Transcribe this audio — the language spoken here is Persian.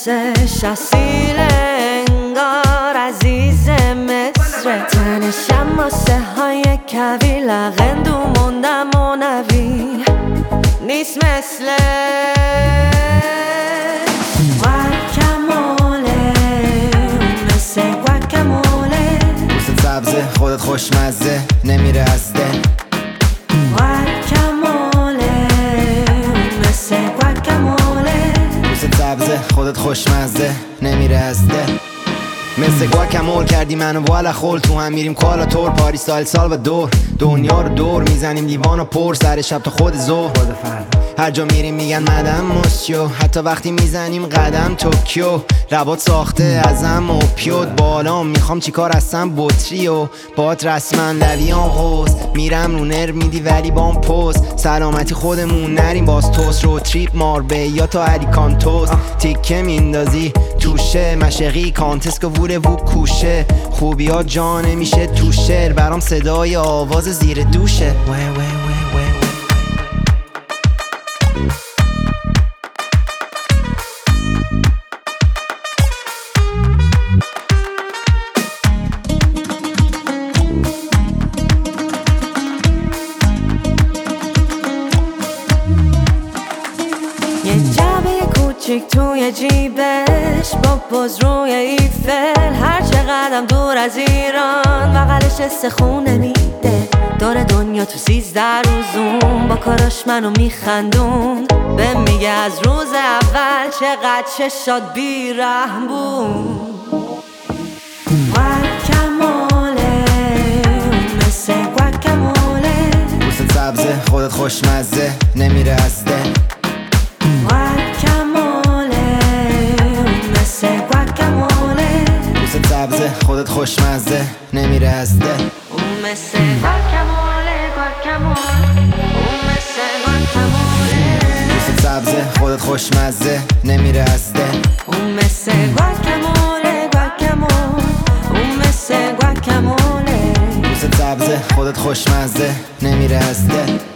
حسش اصیل انگار عزیز مصر تنش اما سه های کویل غندو موندم و نوی نیست مثل گواکاموله مثل گواکاموله دوست سبزه خودت خوشمزه نمیره از دل گواکاموله مثل گواکاموله دوست سبزه خودت خوشمزه نمیره از دل مثل گواکامول کردی منو والا خول تو هم میریم کالا تور پاریس سال و دور دنیا رو دور میزنیم لیوان و پر سر شب تا خود ظهر هر جا میریم میگن مدام موسیو حتی وقتی میزنیم قدم توکیو ربات ساخته ازم و پیود بالام میخوام چیکار هستم بطری و بات رسما لویان غوز میرم رو نر میدی ولی بام پوز سلامتی خودمون نریم باز توست رو تریپ ماربه یا تا الیکانتوس تیکه میندازی توشه مشقی کانتسک و ووره وو کوشه خوبی ها جا نمیشه تو شعر برام صدای آواز زیر دوشه یه جعبه کوچیک توی جیبش با پوز روی ایفل هر چقدرم دور از ایران بغلش استخونه میده دور دنیا تو 13 روزون با کاراش منو میخندون به میگه از روز اول چقدر چشات بیرحم بود گواکاموله مثل گواکاموله دوست سبزه خودت خوشمزه نمیره از دل گواکاموله مثل گواکاموله دوست سبزه خودت خوشمزه نمیره از دل مثل گواکاموله گواکاموله مثل گواکاموله دوست سبزه خودت خوشمزه نمیره از دل مثل گواکاموله گواکاموله مثل گواکاموله دوست سبزه خودت خوشمزه نمیره از دل